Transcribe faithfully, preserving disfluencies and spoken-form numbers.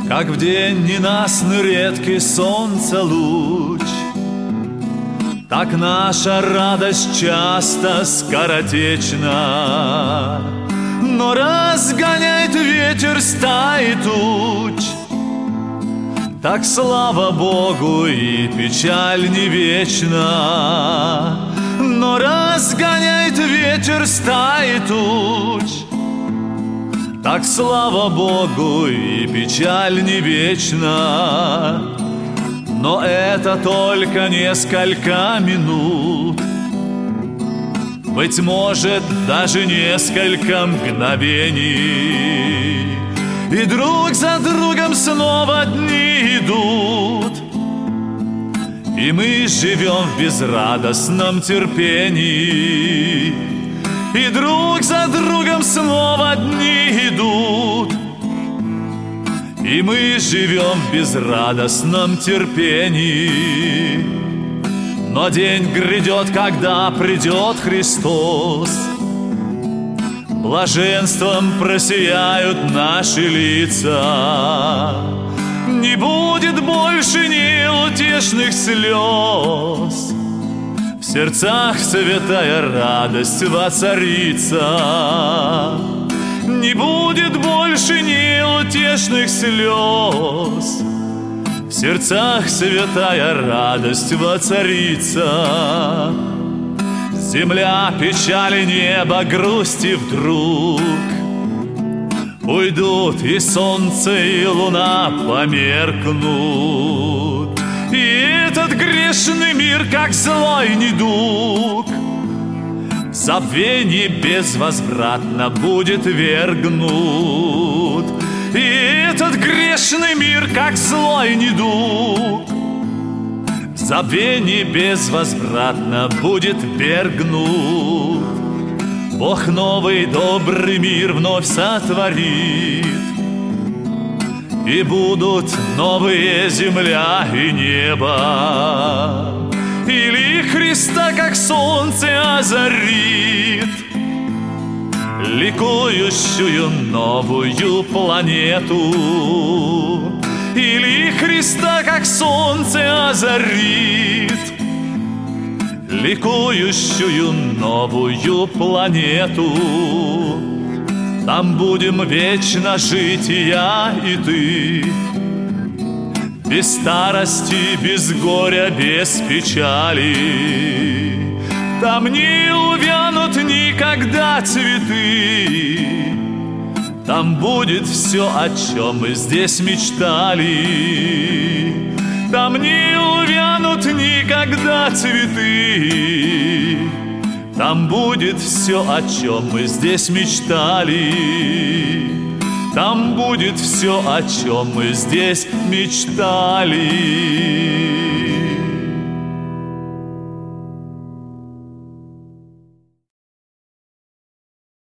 как в день ненастный редкий солнца луч, так наша радость часто скоротечна, но разгоняет ветер стаи туч. Так слава Богу, и печаль не вечна, но разгоняет ветер стаи туч. Так слава Богу, и печаль не вечна, но это только несколько минут, быть может, даже несколько мгновений, и друг за другом снова дни идут, и мы живем в безрадостном терпении, и друг за другом снова дни идут, и мы живем в безрадостном терпении. Но день грядет, когда придет Христос, блаженством просияют наши лица, не будет больше неутешных слез, в сердцах святая радость воцарится. Не будет больше неутешных слез, в сердцах святая радость воцарится. Земля печали, небо грусти вдруг уйдут, и солнце, и луна померкнут, и этот грешный мир, как злой недуг, в забвение безвозвратно будет вергнут. И этот грешный мир, как злой недуг, в забвение безвозвратно будет вергнут. Бог новый добрый мир вновь сотворит, и будут новые земля и небо, или Христа, как солнце, озарит ликующую новую планету, или Христа, как солнце, озарит ликующую новую планету. Там будем вечно жить и я, и ты, без старости, без горя, без печали. Там не увянут никогда цветы, там будет все, о чем мы здесь мечтали. Там не увянут никогда цветы, там будет все, о чем мы здесь мечтали. Там будет все, о чем мы здесь мечтали.